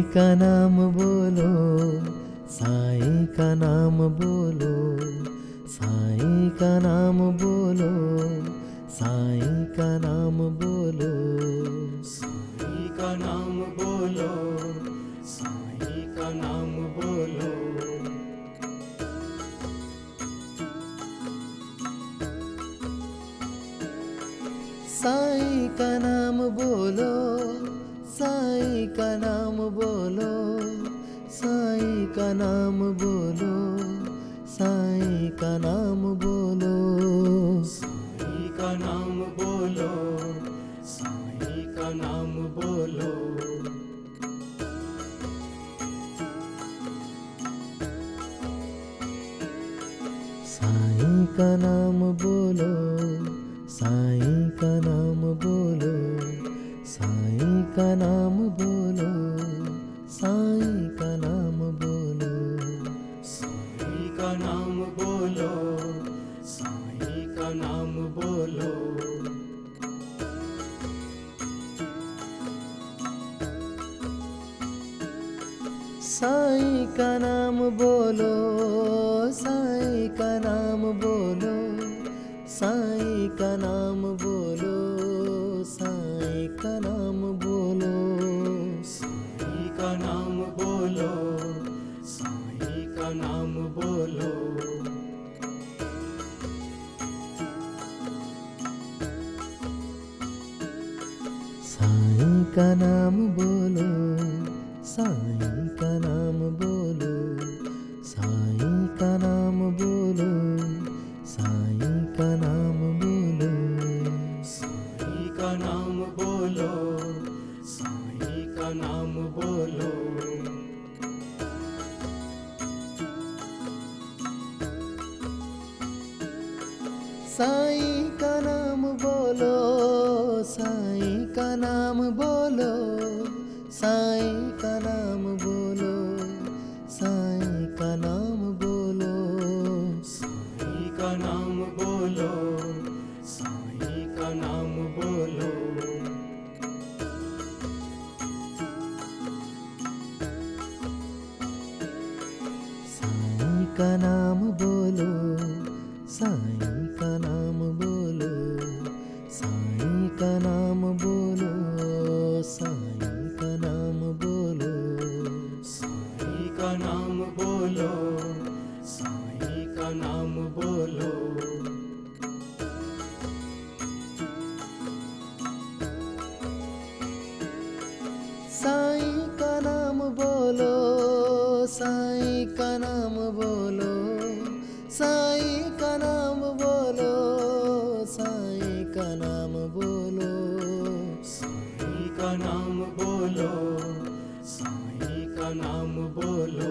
साईं का नाम बोलो, साईं का नाम बोलो, साईं का नाम बोलो, साईं का नाम बोलो, साईं का नाम बोलो, साईं का नाम बोलो। साईं का नाम बोलो, साईं का नाम बोलो, साईं का नाम बोलो, साईं का नाम बोलो, साईं का नाम बोलो, साईं का नाम बोलो। साईं का नाम बोलो, साईं का नाम बोलो, साईं का नाम बोलो, साईं का नाम बोलो, साईं का नाम बोलो, साईं का नाम बोलो। साईं का नाम बोलो, साईं का नाम बोलो, साईं का नाम बोलो, साईं का नाम बोलो, साईं का नाम बोलो, साईं का नाम बोलो। साईं का नाम बोलो, साईं का नाम बोलो, साईं का नाम बोलो, साईं का नाम बोलो, साईं का नाम बोलो, साईं का नाम बोलो। साईं का नाम बोलो, साईं का नाम बोलो, साईं का नाम बोलो, साईं का नाम बोलो, साईं का नाम बोलो, साईं का नाम बोलो। साईं का नाम बोलो, साईं का नाम बोलो, साईं का नाम बोलो, साईं का नाम बोलो, साईं का नाम बोलो, साईं का नाम बोलो। साईं का नाम बोलो, साईं का नाम बोलो, साईं का नाम बोलो, साईं का नाम बोलो, साईं का नाम बोलो, साईं का नाम बोलो।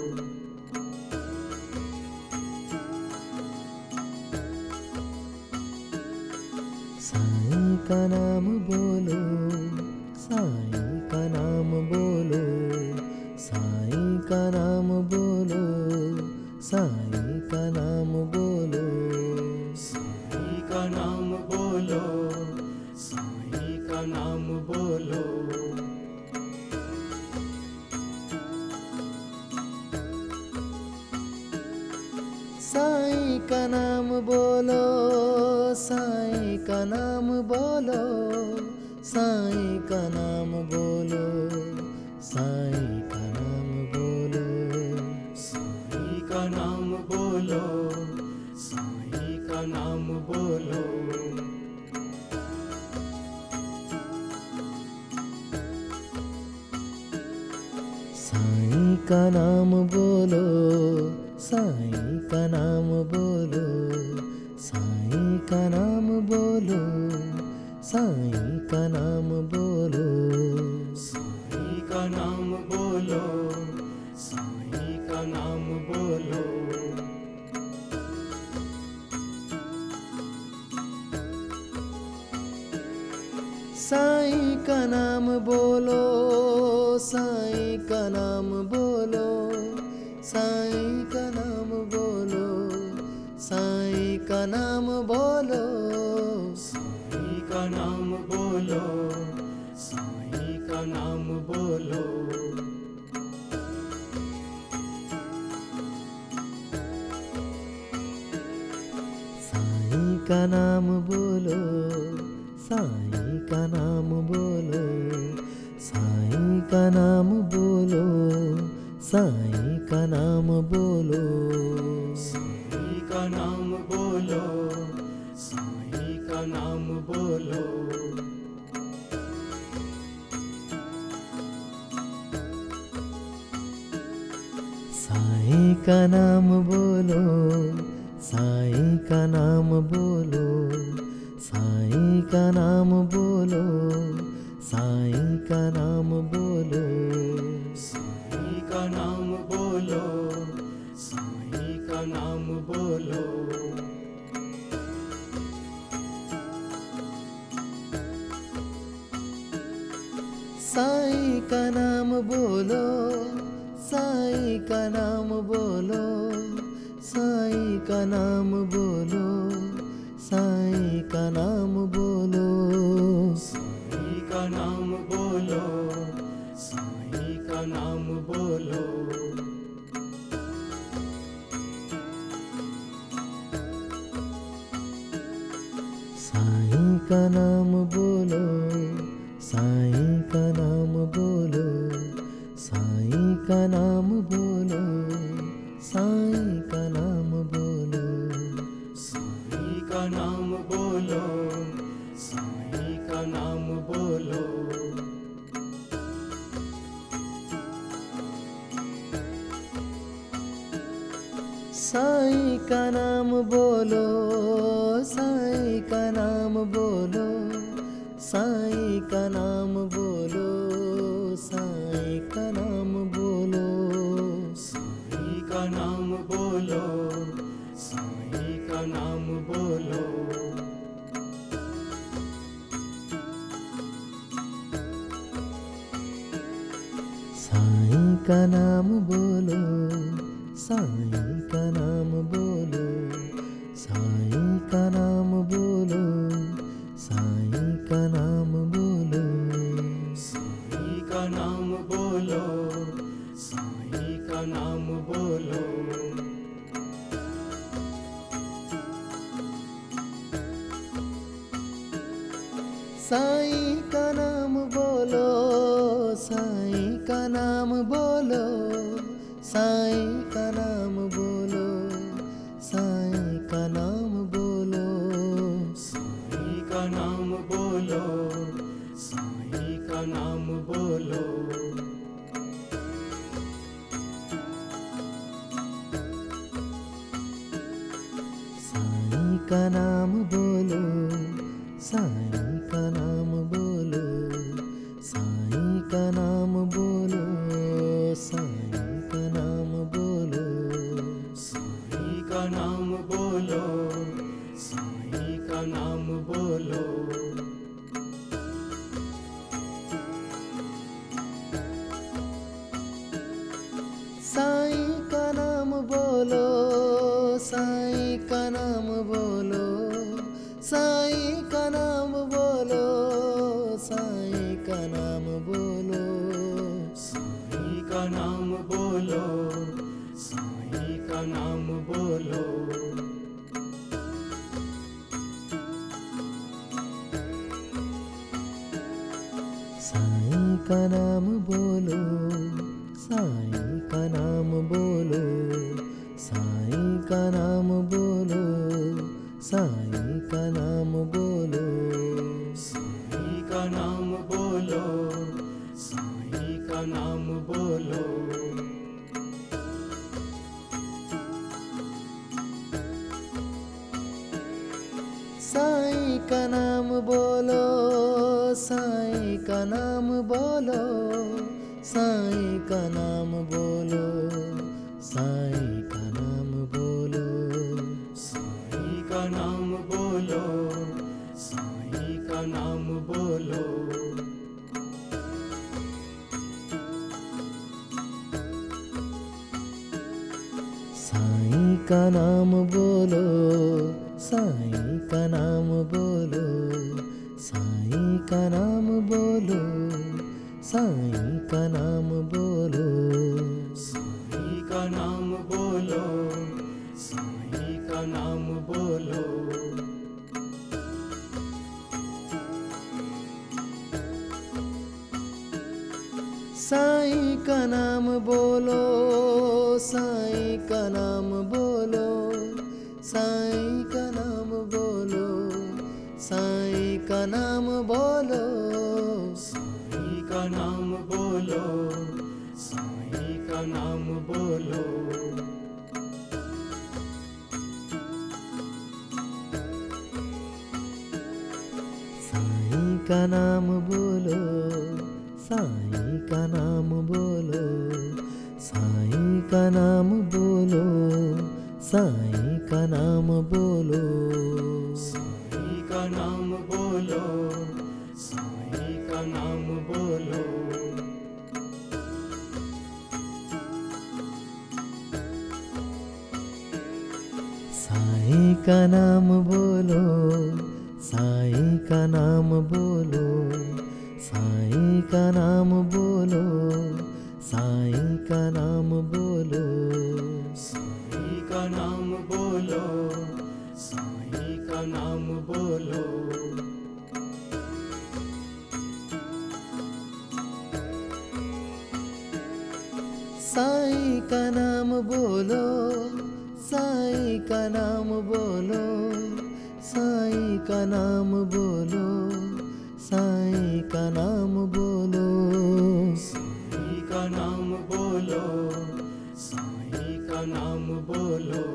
साईं का नाम बोलो, साईं का नाम बोलो, साईं का नाम बोलो, साईं का नाम बोलो, साईं का नाम बोलो, साईं का नाम बोलो। साईं का नाम बोलो, साईं का नाम बोलो, साईं का नाम बोलो, साईं का नाम बोलो, साईं का नाम बोलो, साईं का नाम बोलो। साईं का नाम बोलो, साईं का नाम बोलो, साईं का नाम बोलो, साईं का नाम बोलो, साईं का नाम बोलो, साईं का नाम बोलो। साईं का नाम बोलो, साईं का नाम बोलो, साईं का नाम बोलो, साईं का नाम बोलो, साईं का नाम बोलो, साईं का नाम बोलो। का नाम बोलो, साईं का नाम बोलो, साईं का नाम बोलो, साईं का नाम बोलो, साईं का नाम बोलो, साईं का नाम बोलो। साईं का नाम बोलो, साईं का नाम बोलो, साईं का नाम बोलो, साईं का नाम बोलो, साईं का नाम बोलो, साईं का नाम बोलो। साईं का नाम बोलो, साईं का नाम बोलो, साईं का नाम बोलो, साईं का नाम बोलो, साईं का नाम बोलो, साईं का नाम बोलो। साईं का नाम बोलो, साईं का नाम बोलो, साईं का नाम बोलो, साईं का नाम बोलो, साईं का नाम बोलो, साईं का नाम बोलो। साईं का नाम बोलो, साईं का नाम बोलो, साईं का नाम बोलो, साईं का नाम बोलो, साईं का नाम बोलो, साईं का नाम बोलो। साईं का नाम बोलो, साईं का नाम बोलो, साईं का नाम बोलो, साईं का नाम बोलो, साईं का नाम बोलो, साईं का नाम बोलो। साईं का नाम बोलो, साईं का नाम बोलो, साईं का नाम बोलो, साईं का नाम बोलो, साईं का नाम बोलो, साईं का नाम बोलो। साईं का नाम बोलो, साईं का नाम बोलो, साईं का नाम बोलो, साईं का नाम बोलो, साईं का नाम बोलो, साईं का नाम बोलो। साईं का नाम बोलो, साईं का नाम बोलो, साईं का नाम बोलो, साईं का नाम बोलो, साईं का नाम बोलो, साईं का नाम बोलो। साईं का नाम बोलो, साईं का नाम बोलो, साईं का नाम बोलो, साईं का नाम बोलो, साईं का नाम बोलो, साईं का नाम बोलो। साईं का नाम बोलो, साईं का नाम बोलो, साईं का नाम बोलो, साईं का नाम बोलो, साईं का नाम बोलो, साईं का नाम बोलो। साईं का नाम बोलो, साईं का नाम बोलो, साईं का नाम बोलो, साईं का नाम बोलो, साईं का नाम बोलो, साईं का नाम बोलो। साईं का नाम बोलो, साईं का नाम बोलो, साईं का नाम बोलो, साईं का नाम बोलो, साईं का नाम बोलो, साईं का नाम बोलो। साईं का नाम बोलो, साईं का नाम बोलो, साईं का नाम बोलो, साईं का नाम बोलो, साईं का नाम बोलो, साईं का नाम बोलो। साईं का नाम बोलो, साईं का नाम बोलो, साईं का नाम बोलो, साईं का नाम बोलो, साईं का नाम बोलो, साईं का नाम बोलो। साईं का नाम बोलो, साईं का नाम बोलो, साईं का नाम बोलो, साईं का नाम बोलो, साईं का नाम बोलो, साईं का नाम बोलो।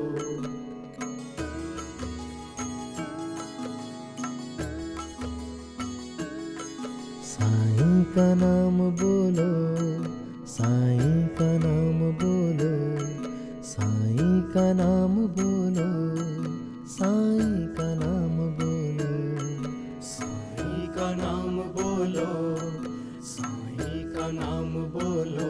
साईं का नाम बोलो, साईं का नाम बोलो, साईं का नाम बोलो, साईं का नाम बोलो, साईं का नाम बोलो, साईं का नाम बोलो।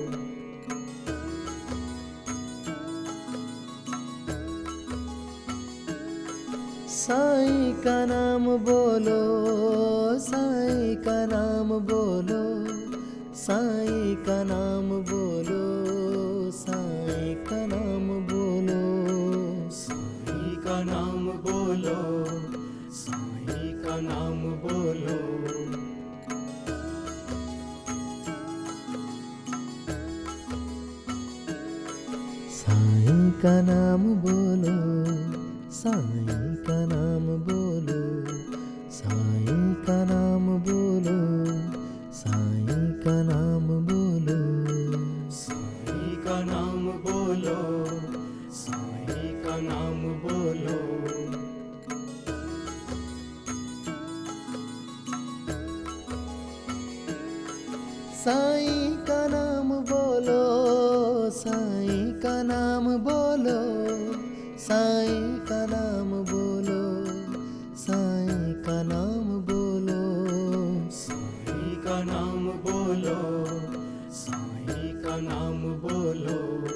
साईं का नाम बोलो, साईं का नाम बोलो, साईं का नाम बोलो, साईं का नाम बोलो, साईं का नाम बोलो, साईं का नाम बोलो। साईं का नाम बोलो, साईं का नाम बोलो, साईं का नाम बोलो, साईं का नाम बोलो, साईं का नाम बोलो, साईं का नाम बोलो। साईं का नाम बोलो, साईं का नाम बोलो, साईं का नाम बोलो, साईं का नाम बोलो, साईं का नाम बोलो, साईं का नाम बोलो।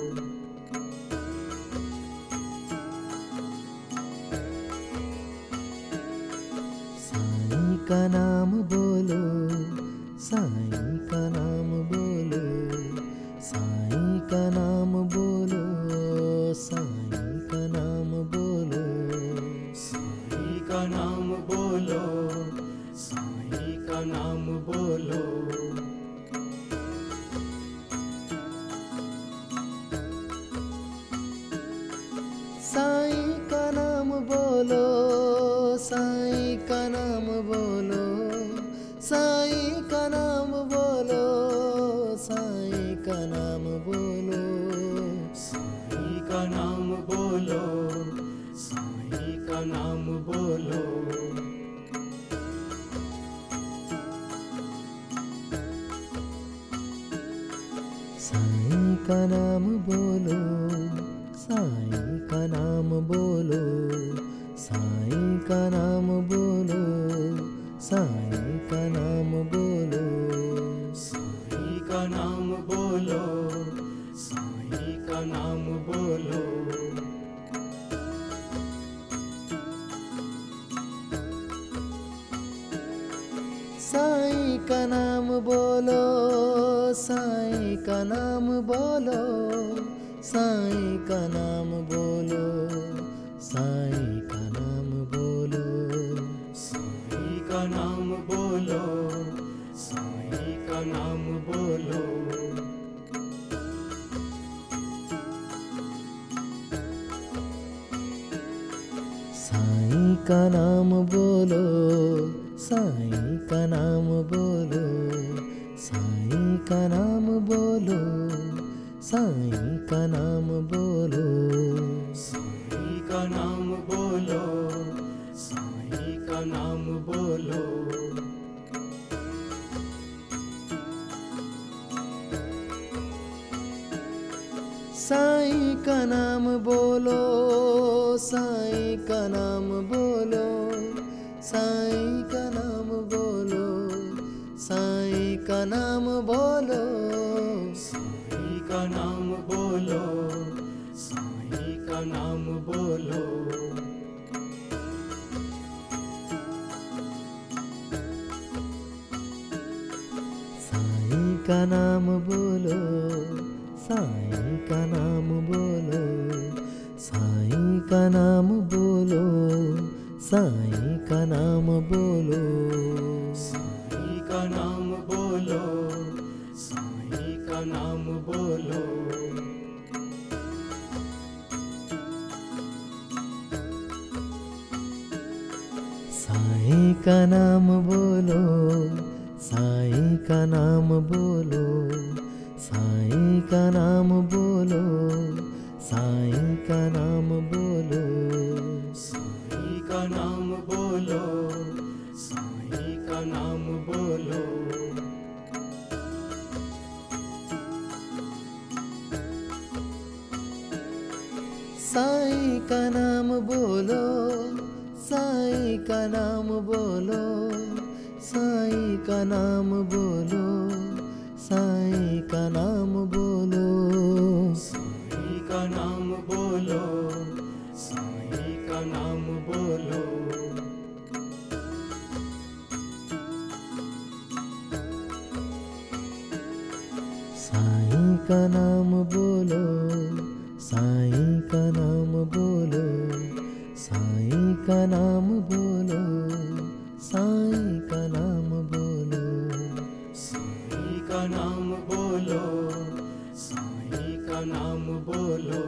साईं का नाम बोलो, साईं का नाम बोलो, साईं का नाम बोलो, साईं का नाम बोलो, साईं का नाम बोलो, साईं का नाम बोलो। साईं का नाम बोलो, साईं का नाम बोलो, साईं का नाम बोलो, साईं का नाम बोलो, साईं का नाम बोलो, साईं का नाम बोलो। साईं का नाम बोलो, साईं का नाम बोलो, साईं का नाम बोलो, साईं का नाम बोलो, साईं का नाम बोलो, साईं का नाम बोलो। साईं का नाम बोलो, साईं का नाम बोलो, साईं का नाम बोलो, साईं का नाम बोलो, साईं का नाम बोलो, साईं का नाम बोलो। का नाम बोलो, साईं का नाम बोलो, साईं का नाम बोलो, साईं का नाम बोलो, साईं का नाम बोलो, साईं का नाम बोलो। साईं का नाम बोलो, साईं का नाम बोलो, साईं का नाम बोलो, साईं का नाम बोलो, साईं का नाम बोलो, साईं का नाम बोलो। साईं का नाम बोलो, साईं का नाम बोलो, साईं का नाम बोलो, साईं का नाम बोलो, साईं का नाम बोलो, साईं का नाम बोलो। साईं का नाम बोलो, साईं का नाम बोलो, साईं का नाम बोलो, साईं का नाम बोलो, साईं का नाम बोलो, साईं का नाम बोलो। साईं का नाम बोलो, साईं का नाम बोलो, साईं का नाम बोलो, साईं का नाम बोलो, साईं का नाम बोलो, साईं का नाम बोलो। साईं का नाम बोलो, साईं का नाम बोलो, साईं का नाम बोलो, साईं का नाम बोलो, साईं का नाम बोलो, साईं का नाम बोलो।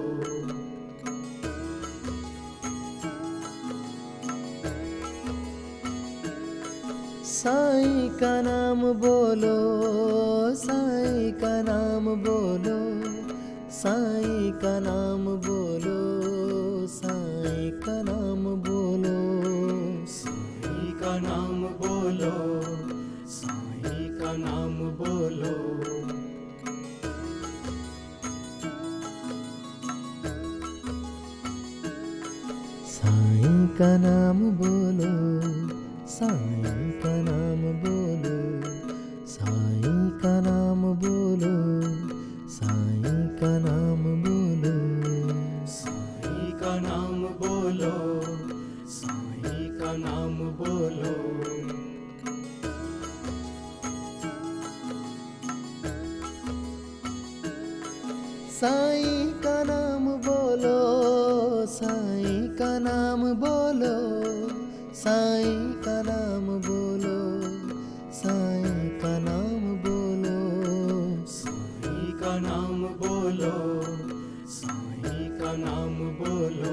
साईं का नाम बोलो, साईं का नाम बोलो, साईं का नाम बोलो, साईं का नाम बोलो, साईं का नाम बोलो, साईं का नाम बोलो। साईं का नाम बोलो, साईं का नाम बोलो, साईं का नाम बोलो, साईं का नाम बोलो, साईं का नाम बोलो, साईं का नाम बोलो। साईं का नाम बोलो, साईं का नाम बोलो, साईं का नाम बोलो, साईं का नाम बोलो, साईं का नाम बोलो, साईं का नाम बोलो।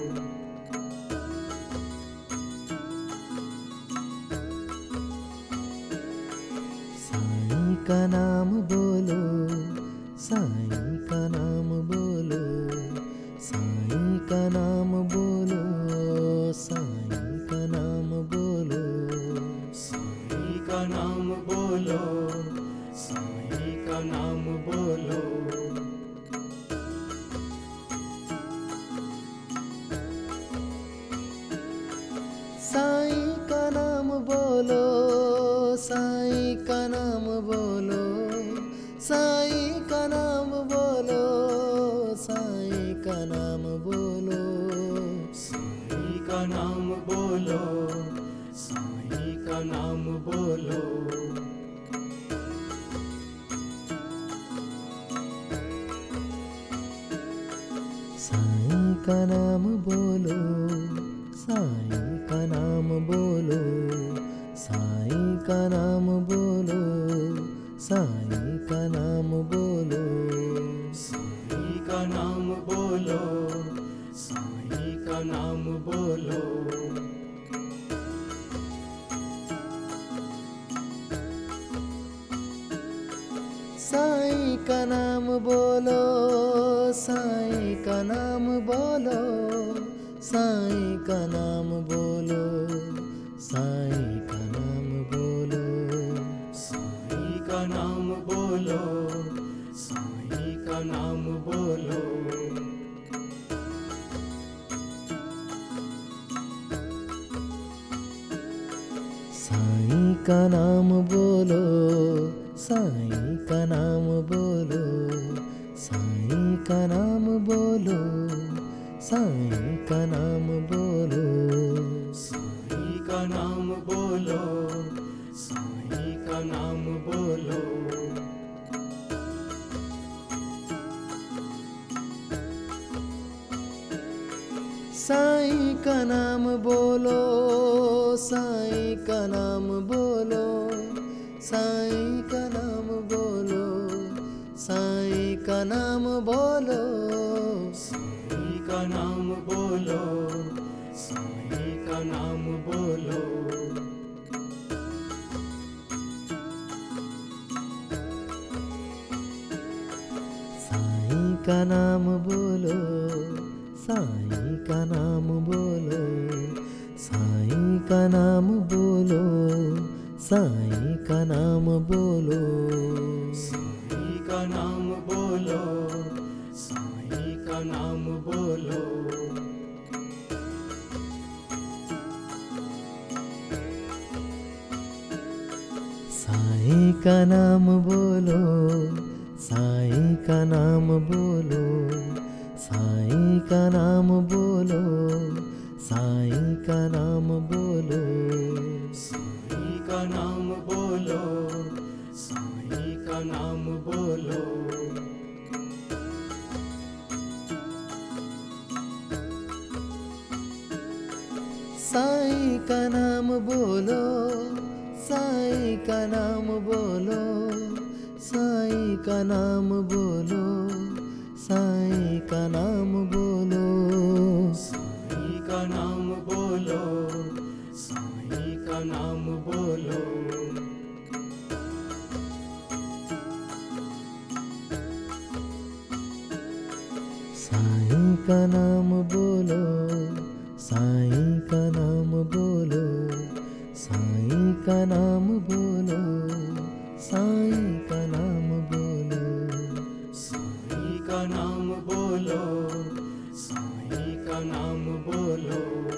साईं का नाम बोलो, साईं का नाम बोलो, साईं का नाम बोलो, साईं का नाम बोलो, साईं का नाम बोलो, साईं का नाम बोलो। साईं का नाम बोलो, साईं का नाम बोलो, साईं का नाम बोलो, साईं का नाम बोलो, साईं का नाम बोलो, साईं का नाम बोलो। साईं का नाम बोलो, साईं का नाम बोलो, साईं का नाम बोलो, साईं का नाम बोलो, साईं का नाम बोलो, साईं का नाम बोलो। साईं का नाम बोलो, साईं का नाम बोलो, साईं का नाम बोलो, साईं का नाम बोलो, साईं का नाम बोलो, साईं का नाम बोलो। साईं का नाम बोलो, साईं का नाम बोलो, साईं का नाम बोलो, साईं का नाम बोलो, साईं का नाम बोलो, साईं का नाम बोलो। साईं का नाम बोलो, साईं का नाम बोलो, साईं का नाम बोलो, साईं का नाम बोलो, साईं का नाम बोलो, साईं का नाम बोलो। साईं का नाम बोलो, साईं का नाम बोलो, साईं का नाम बोलो, साईं का नाम बोलो, साईं का नाम बोलो, साईं का नाम बोलो। साईं का नाम बोलो, साईं का नाम बोलो, साईं का नाम बोलो, साईं का नाम बोलो, साईं का नाम बोलो, साईं का नाम बोलो। साईं का नाम बोलो, साईं का नाम बोलो, साईं का नाम बोलो, साईं का नाम बोलो, साईं का नाम बोलो, साईं का नाम बोलो। साईं का नाम बोलो, साईं का नाम बोलो, साईं का नाम बोलो, साईं का नाम बोलो, साईं का नाम बोलो, साईं का नाम बोलो।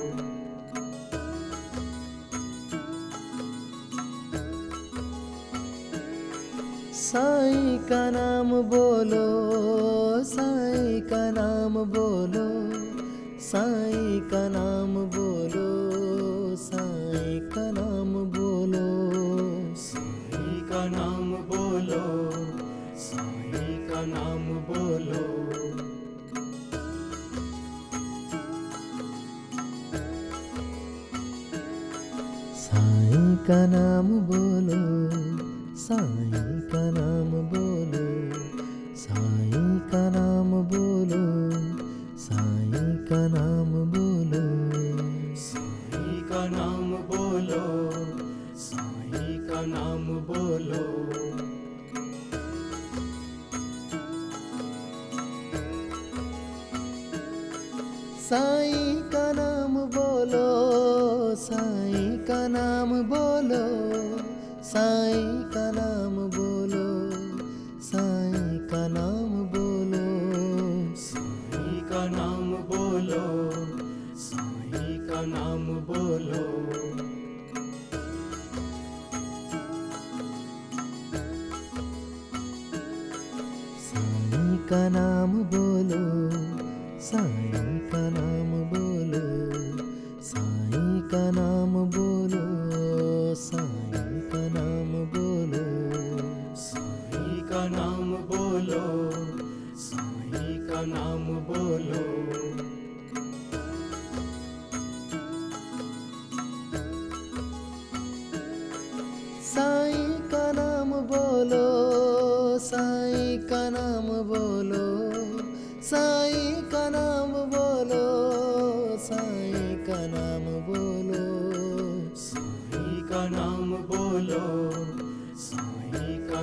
साईं का नाम बोलो, साईं का नाम बोलो, साईं का नाम बोलो, साईं का नाम बोलो, साईं का नाम बोलो, साईं का नाम बोलो। साईं का नाम बोलो, साईं का नाम बोलो, साईं का नाम बोलो, साईं का नाम बोलो, साईं का नाम बोलो, साईं का नाम बोलो। साईं का नाम बोलो, साईं का नाम बोलो, साईं का नाम बोलो, साईं का नाम बोलो, साईं का नाम बोलो, साईं का नाम बोलो। साईं का नाम बोलो, साईं का नाम बोलो, साईं का नाम बोलो, साईं का नाम बोलो, साईं का नाम बोलो, साईं का नाम बोलो। साईं का नाम बोलो, साईं का नाम बोलो, साईं का नाम बोलो, साईं का नाम बोलो, साईं का नाम बोलो, साईं का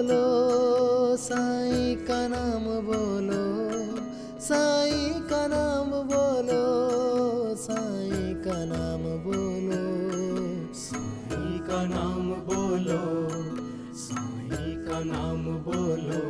बोलो, साईं का नाम बोलो, साईं का नाम बोलो, साईं का नाम बोलो, साईं का नाम बोलो, साईं का नाम बोलो।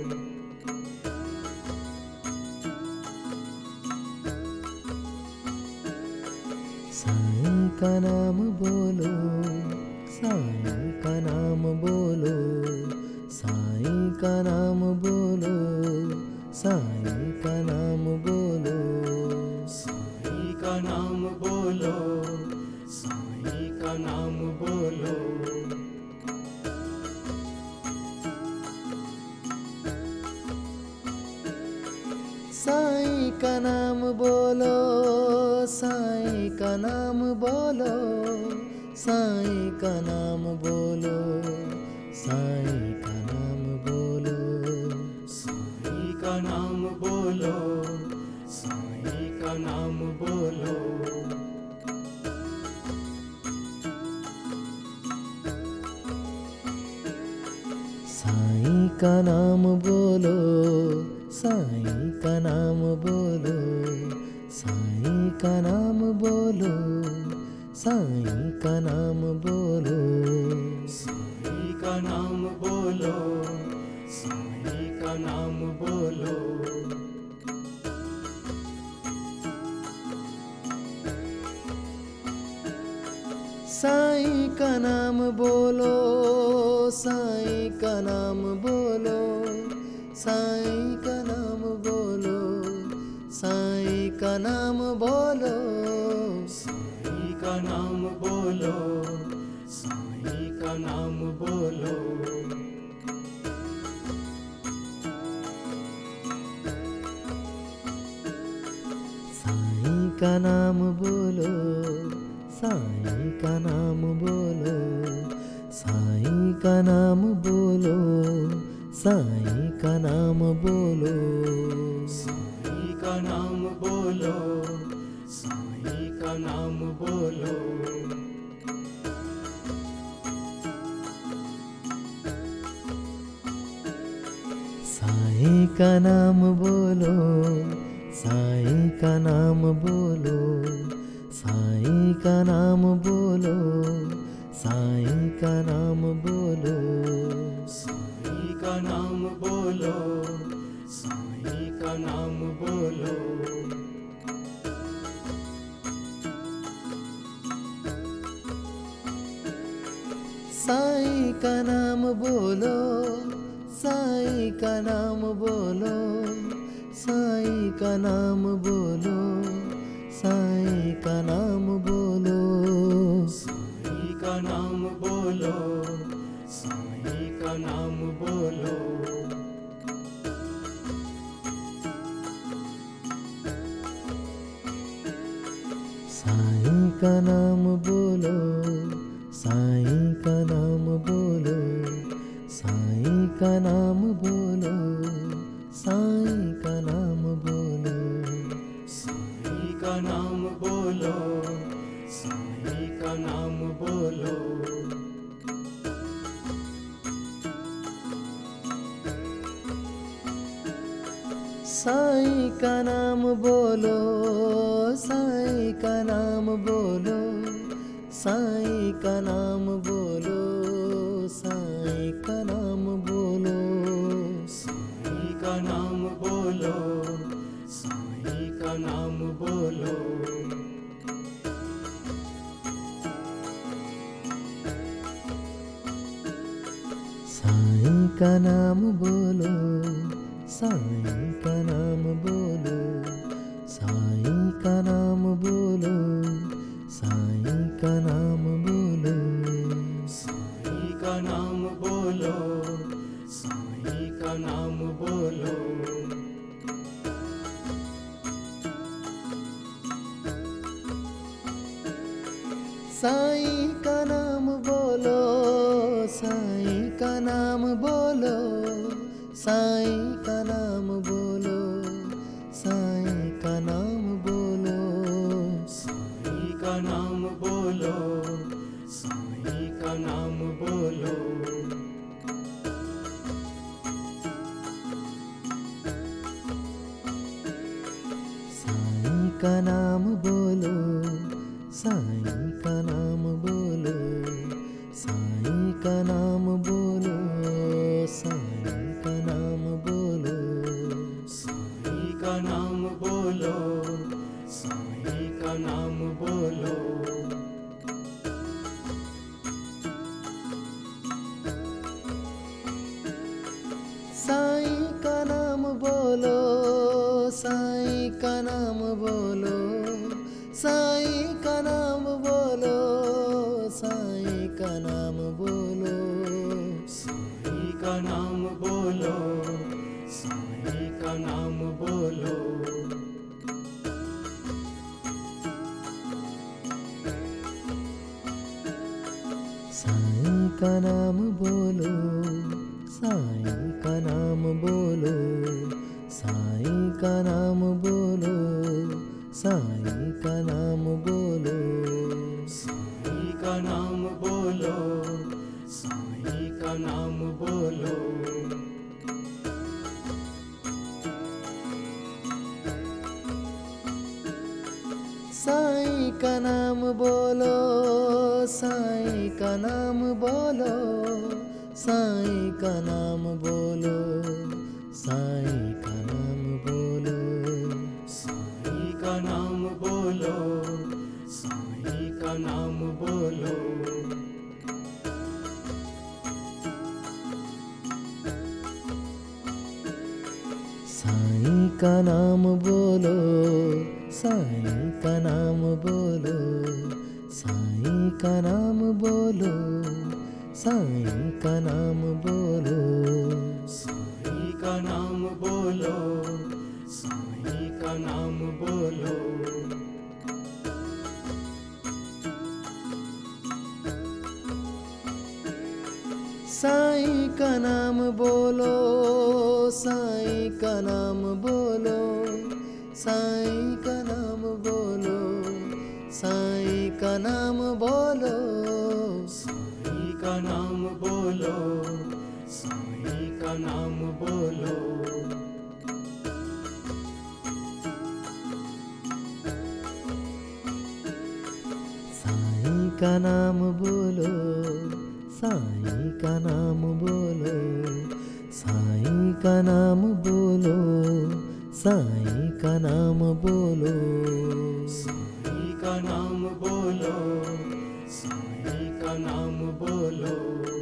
साईं का नाम बोलो, साईं का नाम बोलो, साईं का नाम बोलो, साईं का नाम बोलो, साईं का नाम बोलो, साईं का नाम बोलो। साईं का नाम बोलो, साईं का नाम बोलो, साईं का नाम बोलो, साईं का नाम बोलो, साईं का नाम बोलो, साईं का नाम बोलो। साईं का नाम बोलो, साईं का नाम बोलो, साईं का नाम बोलो, साईं का नाम बोलो, साईं का नाम बोलो, साईं का नाम बोलो। साईं का नाम बोलो, साईं का नाम बोलो, साईं का नाम बोलो, साईं का नाम बोलो, साईं का नाम बोलो, साईं का नाम बोलो। साईं का नाम बोलो, साईं का नाम बोलो, साईं का नाम बोलो, साईं का नाम बोलो, साईं का नाम बोलो, साईं का नाम बोलो। साईं का नाम बोलो, साईं का नाम बोलो, साईं का नाम बोलो, साईं का नाम बोलो, साईं का नाम बोलो, साईं का नाम बोलो। साईं का नाम बोलो, साईं का नाम बोलो, साईं का नाम बोलो, साईं का नाम बोलो, साईं का नाम बोलो, साईं का नाम बोलो। साईं का नाम बोलो, साईं का नाम बोलो, साईं का नाम बोलो, साईं का नाम बोलो, साईं का नाम बोलो, साईं का नाम बोलो। साईं का नाम बोलो, साईं का नाम बोलो, साईं का नाम बोलो, साईं का नाम बोलो, साईं का नाम बोलो, साईं का नाम बोलो। साईं का नाम बोलो, साईं का नाम बोलो, साईं का नाम बोलो, साईं का नाम बोलो, साईं का नाम बोलो, साईं का नाम बोलो। साईं का नाम बोलो, साईं का नाम बोलो, साईं का नाम बोलो, साईं का नाम बोलो, साईं का नाम बोलो, साईं का नाम बोलो। साईं का नाम बोलो, साईं का नाम बोलो, साईं का नाम बोलो, साईं का नाम बोलो, साईं का नाम बोलो। साईं का नाम बोलो, साईं का नाम बोलो, साईं का नाम बोलो, साईं का नाम बोलो, साईं का नाम बोलो, साईं का नाम बोलो। साईं का नाम बोलो, साईं का नाम बोलो, साईं का नाम बोलो, साईं का नाम बोलो, साईं का नाम बोलो, साईं का नाम बोलो। साईं का नाम बोलो, साईं का नाम बोलो, साईं का नाम बोलो, साईं का नाम बोलो, साईं का नाम बोलो, साईं का नाम बोलो। साईं का नाम बोलो, साईं का नाम बोलो, साईं का नाम बोलो, साईं का नाम बोलो, साईं का नाम बोलो, साईं का नाम बोलो। साईं का नाम बोलो, साईं का नाम बोलो, साईं का नाम बोलो, साईं का नाम बोलो, साईं का नाम बोलो, साईं का नाम बोलो।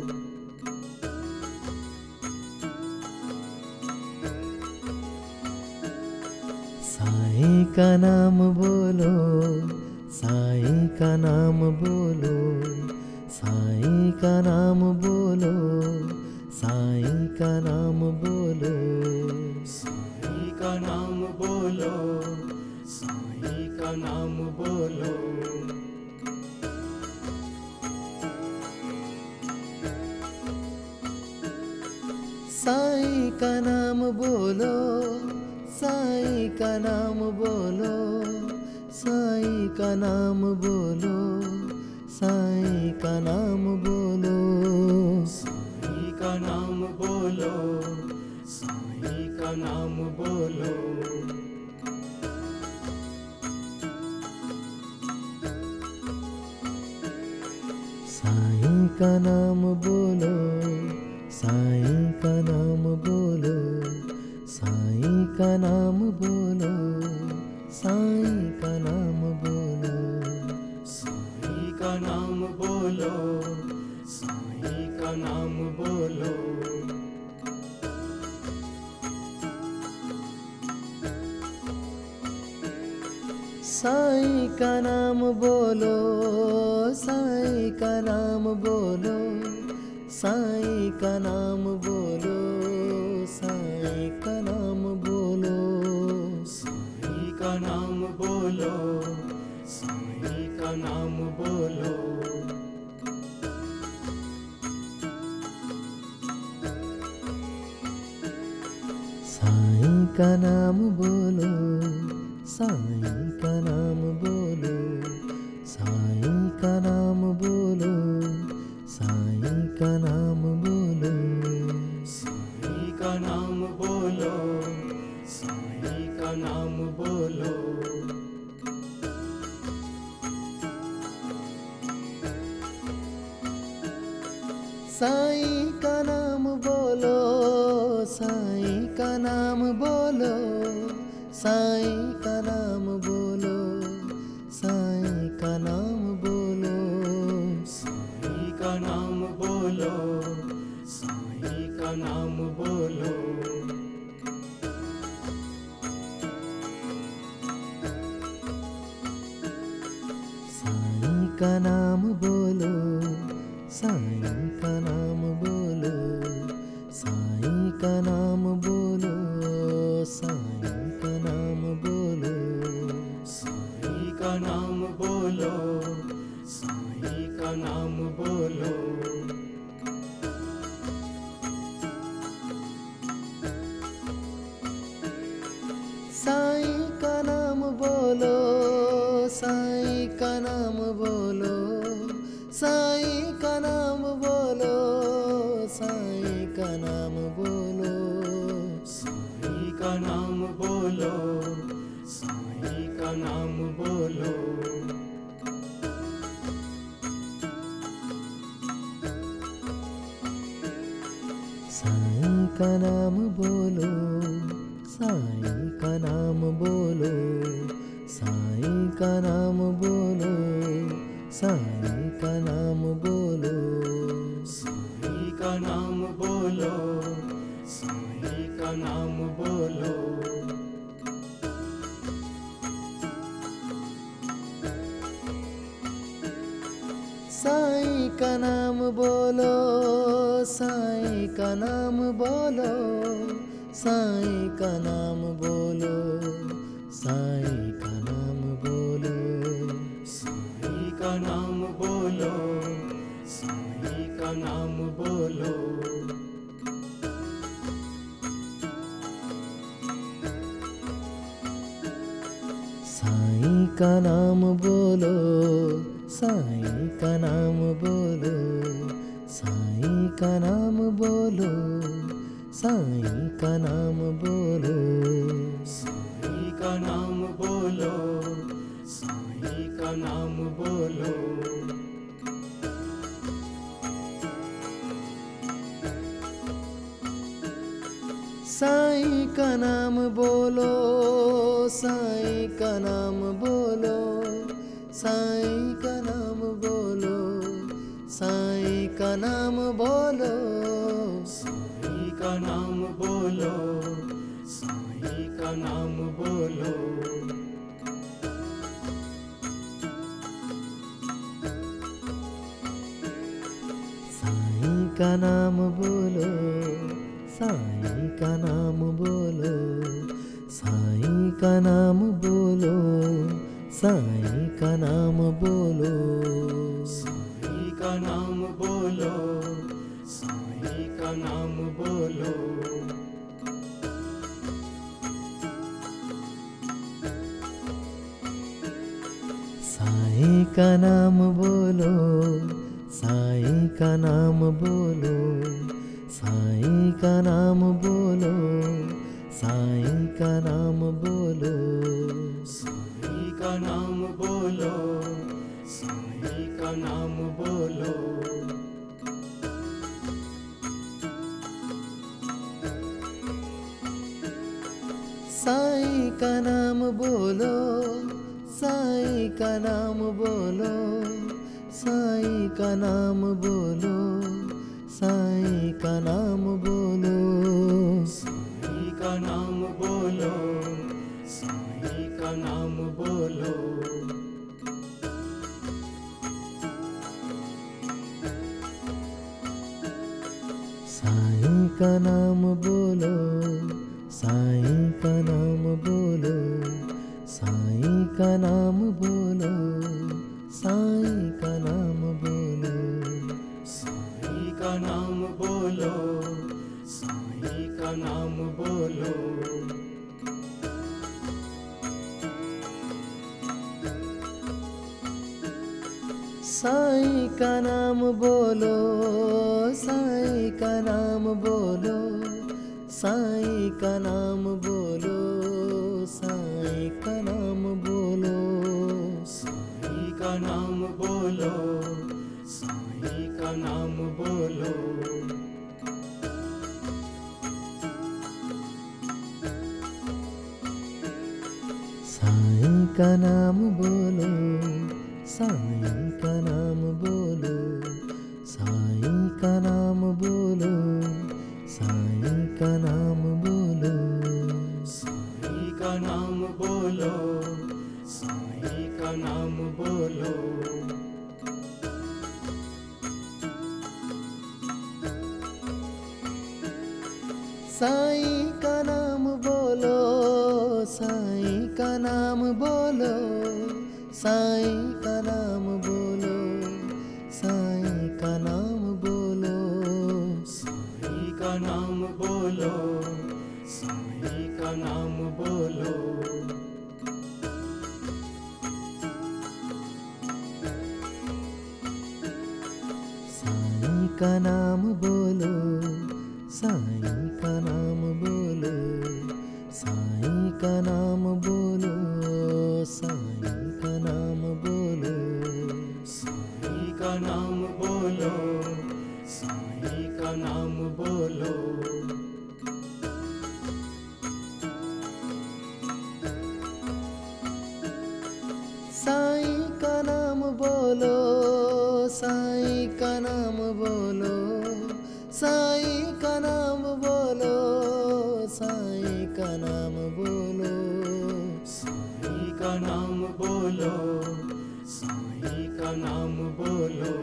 साईं का नाम बोलो, साईं का नाम बोलो, साईं का नाम बोलो, साईं का नाम बोलो, साईं का नाम बोलो, साईं का नाम बोलो। साईं का नाम बोलो, साईं का नाम बोलो, साईं का नाम बोलो, साईं का नाम बोलो, साईं का नाम बोलो, साईं का नाम बोलो। साईं का नाम बोलो, साईं का नाम बोलो, साईं का नाम बोलो, साईं का नाम बोलो, साईं का नाम बोलो, साईं का नाम बोलो। साईं का नाम बोलो, साईं का नाम बोलो, साईं का नाम बोलो, साईं का नाम बोलो, साईं का नाम बोलो, साईं का नाम बोलो। साईं का नाम बोलो, साईं का नाम बोलो, साईं का नाम बोलो, साईं का नाम बोलो, साईं का नाम बोलो, साईं का नाम बोलो। साईं का नाम बोलो, साईं का नाम बोलो, साईं का नाम बोलो, साईं का नाम बोलो, साईं का नाम बोलो, साईं का नाम बोलो। साईं का नाम बोलो, साईं का नाम बोलो, साईं का नाम बोलो, साईं का नाम बोलो, साईं का नाम बोलो। साईं का नाम बोलो, साईं का नाम बोलो, साईं का नाम बोलो, साईं का नाम बोलो, साईं का नाम बोलो, साईं का नाम बोलो। साईं का नाम बोलो, साईं का नाम बोलो, साईं का नाम बोलो, साईं का नाम बोलो, साईं का नाम बोलो, साईं का नाम बोलो। साईं का नाम बोलो, साईं का नाम बोलो, साईं का नाम बोलो, साईं का नाम बोलो, साईं का नाम बोलो, साईं का नाम बोलो। साईं का नाम बोलो, साईं का नाम बोलो, साईं का नाम बोलो, साईं का नाम बोलो, साईं का नाम बोलो, साईं का नाम बोलो। साईं का नाम बोलो, साईं का नाम बोलो, साईं का नाम बोलो, साईं का नाम बोलो, साईं का नाम बोलो, साईं का नाम बोलो। साईं का नाम बोलो, साईं का नाम बोलो, साईं का नाम बोलो, साईं का नाम बोलो, साईं का नाम बोलो, साईं का नाम बोलो। साईं का नाम बोलो, साईं का नाम बोलो, साईं का नाम बोलो, साईं का नाम बोलो, साईं का नाम बोलो, साईं का नाम बोलो। साईं का नाम बोलो, साईं का नाम बोलो, साईं का नाम बोलो, साईं का नाम बोलो, साईं का नाम बोलो, साईं का नाम बोलो। साईं का नाम बोलो, साईं का नाम बोलो, साईं का नाम बोलो, साईं का नाम बोलो, साईं का नाम बोलो, साईं का नाम बोलो। साईं का नाम बोलो, साईं का नाम बोलो, साईं का नाम बोलो, साईं का नाम बोलो, साईं का नाम बोलो, साईं का नाम बोलो। साईं का नाम बोलो, साईं का नाम बोलो, साईं का नाम बोलो, साईं का नाम बोलो, साईं का नाम बोलो, साईं का नाम बोलो। साईं का नाम बोलो, साईं का नाम बोलो, साईं का नाम बोलो, साईं का नाम बोलो, साईं का नाम बोलो, साईं का नाम बोलो। साईं का नाम बोलो, साईं का नाम बोलो, साईं का नाम बोलो, साईं का नाम बोलो, साईं का नाम बोलो, साईं का नाम बोलो। साईं का नाम बोलो, साईं का नाम बोलो, साईं का नाम बोलो, साईं का नाम बोलो, साईं का नाम बोलो, साईं का नाम बोलो।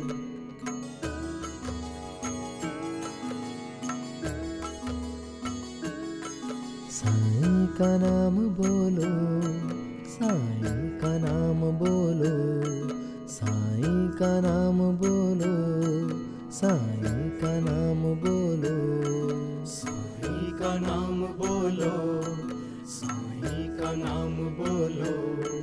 साईं का नाम बोलो, साईं का नाम बोलो, साईं का नाम बोलो, साईं का नाम बोलो, साईं का नाम बोलो, साईं का नाम बोलो।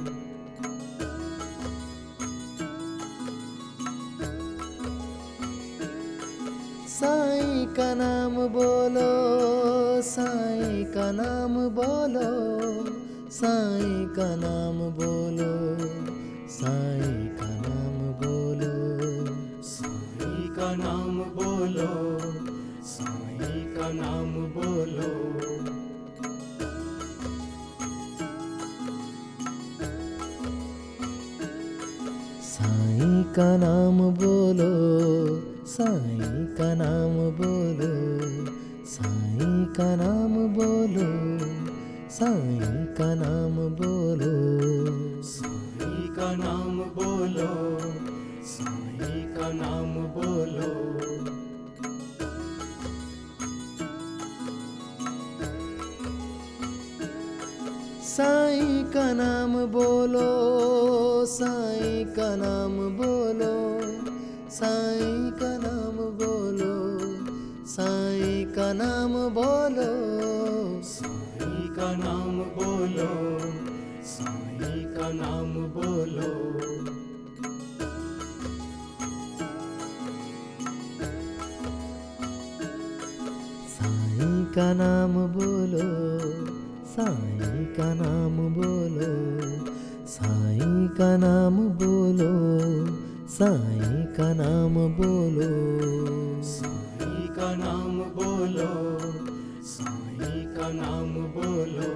साईं का नाम बोलो, साईं का नाम बोलो, साईं का नाम बोलो, साईं का नाम बोलो, साईं का नाम बोलो, साईं का नाम बोलो। साईं का नाम बोलो, साईं का नाम बोलो, साईं का नाम बोलो, साईं का नाम बोलो, साईं का नाम बोलो, साईं का नाम बोलो। साईं का नाम बोलो, साईं का नाम बोलो, साईं का नाम बोलो, साईं का नाम बोलो, साईं का नाम बोलो, साईं का नाम बोलो। साईं का नाम बोलो, साईं का नाम बोलो, साईं का नाम बोलो, साईं का नाम बोलो, साईं का नाम बोलो, साईं का नाम बोलो।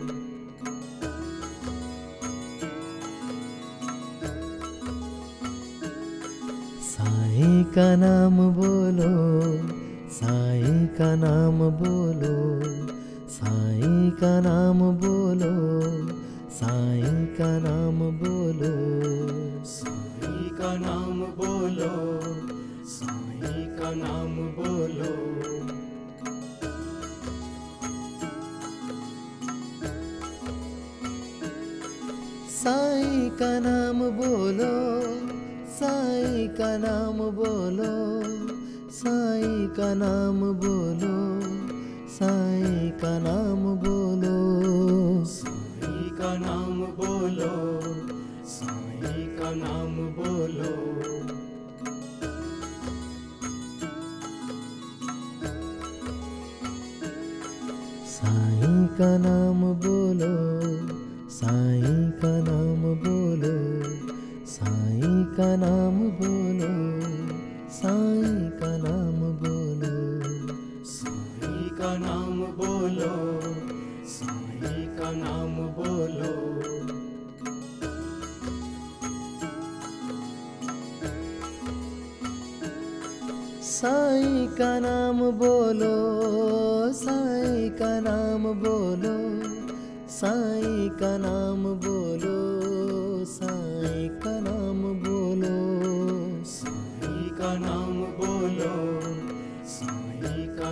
साईं का नाम बोलो, साईं का नाम बोलो, साईं का नाम बोलो, साईं का नाम बोलो, साईं का नाम बोलो, साईं का नाम बोलो। साईं का नाम बोलो, साईं का नाम बोलो, साईं का नाम बोलो, साईं का नाम बोलो, साईं का नाम बोलो, साईं का नाम बोलो। साईं का नाम बोलो, साईं का नाम बोलो, साईं का नाम बोलो, साईं का नाम बोलो, साईं का नाम बोलो, साईं का नाम बोलो। साईं का नाम बोलो, साईं का नाम बोलो, साईं का नाम बोलो, साईं का नाम बोलो, साईं का नाम बोलो, साईं का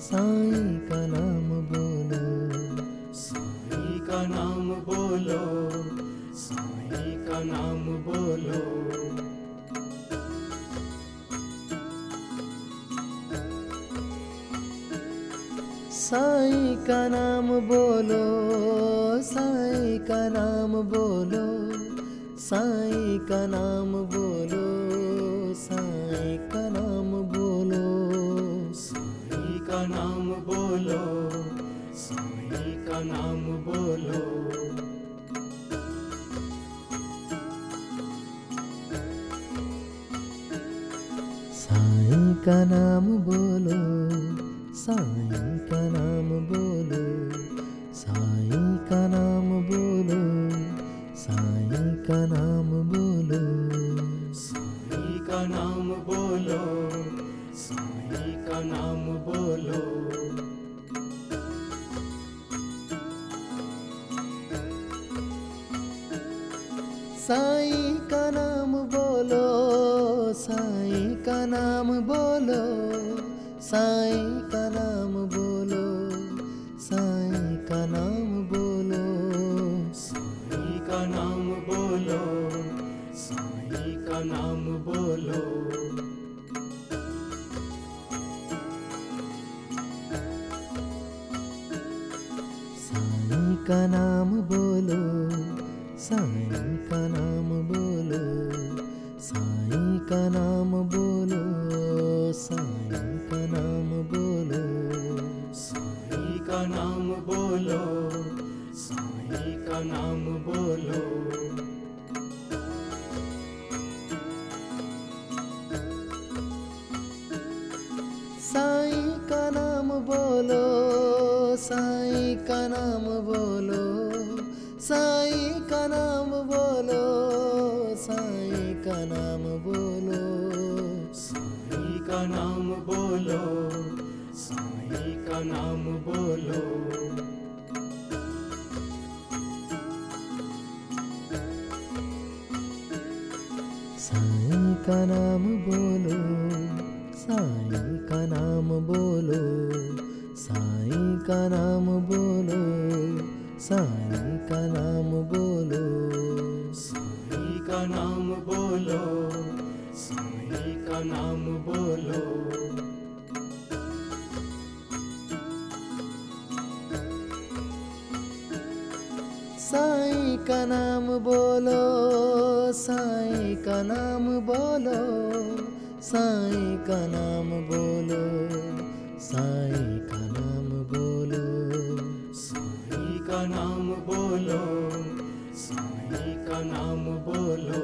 साईं का नाम बोलो, साईं का नाम बोलो, साईं का नाम बोलो। साईं का नाम बोलो, साईं का नाम बोलो, साईं का नाम बोलो, साईं का नाम बोलो, साईं का नाम बोलो, साईं का नाम बोलो। साईं का नाम बोलो, साईं का नाम बोलो, साईं का नाम बोलो, साईं का नाम बोलो, साईं का नाम बोलो, साईं का नाम बोलो। साईं का नाम बोलो, साईं का नाम बोलो, साईं का नाम बोलो, साईं का नाम बोलो, साईं का नाम बोलो, साईं का नाम बोलो। साईं का नाम बोलो, साईं का नाम बोलो, साईं का नाम बोलो, साईं का नाम बोलो, साईं का नाम बोलो, साईं का नाम बोलो। साईं का नाम बोलो, साईं का नाम बोलो, साईं का नाम बोलो, साईं का नाम बोलो, साईं का नाम बोलो, साईं का नाम बोलो। साईं का नाम बोलो, साईं का नाम बोलो, साईं का नाम बोलो, साईं का नाम बोलो, साईं का नाम बोलो, साईं का नाम बोलो। साईं का नाम बोलो, साईं का नाम बोलो, साईं का नाम बोलो, साईं का नाम बोलो, साईं का नाम बोलो, साईं का नाम बोलो।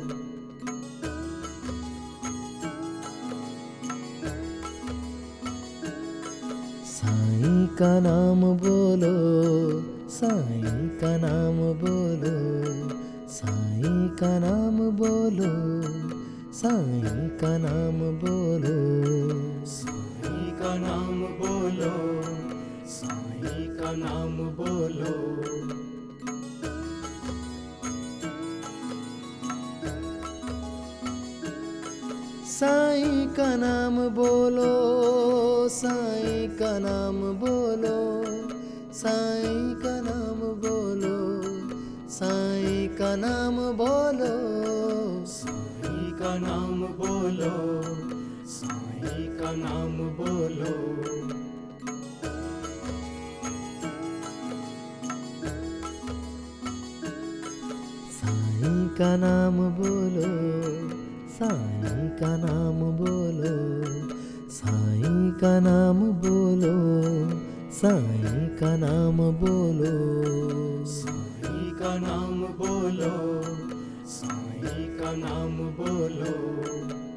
साईं का नाम बोलो, साईं का नाम बोलो, साईं का नाम बोलो, साईं का नाम बोलो, साईं का नाम बोलो, साईं का नाम बोलो। साईं का नाम बोलो, साईं का नाम बोलो, साईं का नाम बोलो, साईं का नाम बोलो, साईं का नाम बोलो, साईं का नाम बोलो। साईं का नाम बोलो, साईं का नाम बोलो, साईं का नाम बोलो, साईं का नाम बोलो, साईं का नाम बोलो, साईं का नाम बोलो।